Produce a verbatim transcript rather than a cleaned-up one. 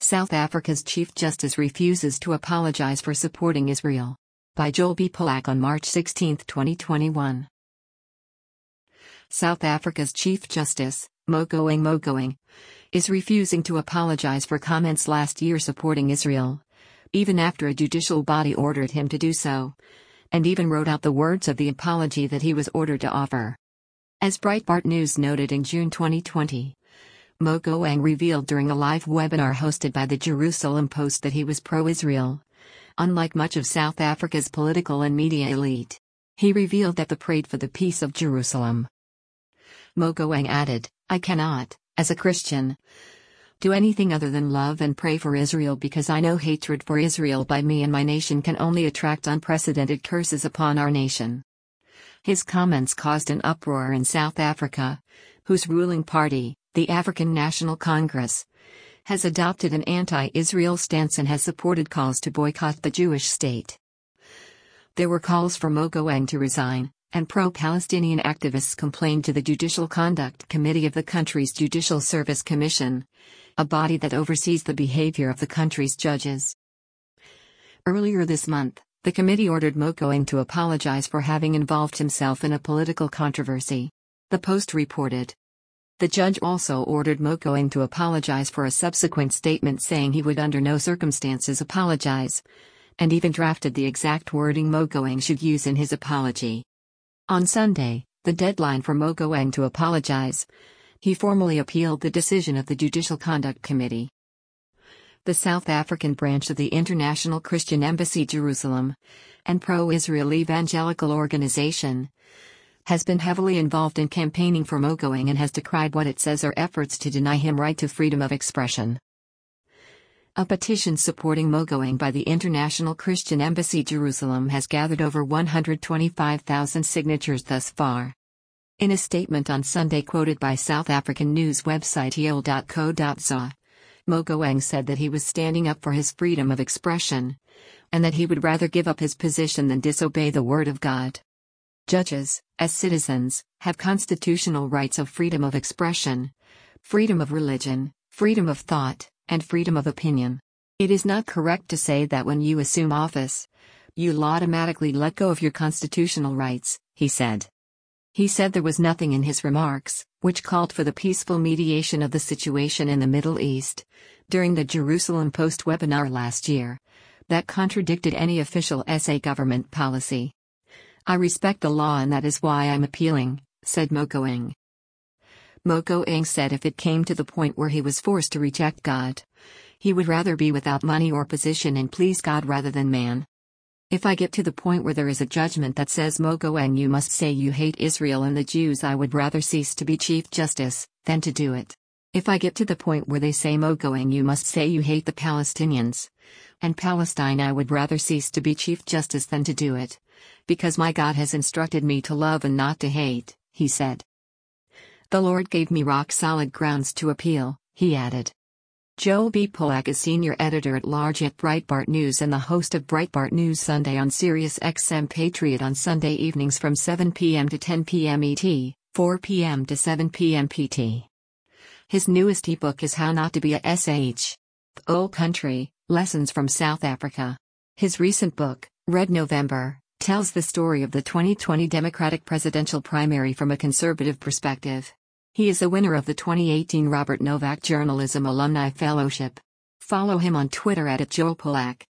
South Africa's Chief Justice refuses to apologize for supporting Israel. By Joel B. Polak on March sixteenth, twenty twenty-one. South Africa's Chief Justice, Mogoeng Mogoeng, is refusing to apologize for comments last year supporting Israel, even after a judicial body ordered him to do so, and even wrote out the words of the apology that he was ordered to offer. As Breitbart News noted in June twenty twenty, Mogoeng revealed during a live webinar hosted by the Jerusalem Post that he was pro-Israel, unlike much of South Africa's political and media elite. He revealed that they prayed for the peace of Jerusalem. Mogoeng added, "I cannot, as a Christian, do anything other than love and pray for Israel because I know hatred for Israel by me and my nation can only attract unprecedented curses upon our nation." His comments caused an uproar in South Africa, whose ruling party, the African National Congress, has adopted an anti-Israel stance and has supported calls to boycott the Jewish state. There were calls for Mogoeng to resign, and pro-Palestinian activists complained to the Judicial Conduct Committee of the country's Judicial Service Commission, a body that oversees the behavior of the country's judges. Earlier this month, the committee ordered Mogoeng to apologize for having involved himself in a political controversy. The Post reported. The judge also ordered Mogoeng to apologize for a subsequent statement saying he would under no circumstances apologize, and even drafted the exact wording Mogoeng should use in his apology. On Sunday, the deadline for Mogoeng to apologize, he formally appealed the decision of the Judicial Conduct Committee. The South African branch of the International Christian Embassy Jerusalem, and pro-Israel evangelical organization, has been heavily involved in campaigning for Mogoeng and has decried what it says are efforts to deny him right to freedom of expression. A petition supporting Mogoeng by the International Christian Embassy Jerusalem has gathered over one hundred twenty-five thousand signatures thus far. In a statement on Sunday quoted by South African news website e o l dot co dot za, Mogoeng said that he was standing up for his freedom of expression, and that he would rather give up his position than disobey the word of God. Judges, as citizens, have constitutional rights of freedom of expression, freedom of religion, freedom of thought, and freedom of opinion. It is not correct to say that when you assume office, you'll automatically let go of your constitutional rights, he said. He said there was nothing in his remarks, which called for the peaceful mediation of the situation in the Middle East, during the Jerusalem Post webinar last year, that contradicted any official S A government policy. "I respect the law and that is why I'm appealing," said Mogoeng. Mogoeng said if it came to the point where he was forced to reject God, he would rather be without money or position and please God rather than man. "If I get to the point where there is a judgment that says Mogoeng you must say you hate Israel and the Jews, I would rather cease to be Chief Justice than to do it. If I get to the point where they say Mogoeng you must say you hate the Palestinians and Palestine, I would rather cease to be Chief Justice than to do it, because my God has instructed me to love and not to hate," he said. "The Lord gave me rock-solid grounds to appeal," he added. Joel B. Polak is senior editor-at-large at Breitbart News and the host of Breitbart News Sunday on Sirius X M Patriot on Sunday evenings from seven p m to ten p m E T, four p m to seven p m P T. His newest ebook is How Not to Be a S H. Old Country, Lessons from South Africa. His recent book, Red November, tells the story of the twenty twenty Democratic presidential primary from a conservative perspective. He is a winner of the twenty eighteen Robert Novak Journalism Alumni Fellowship. Follow him on Twitter at Joel Polak.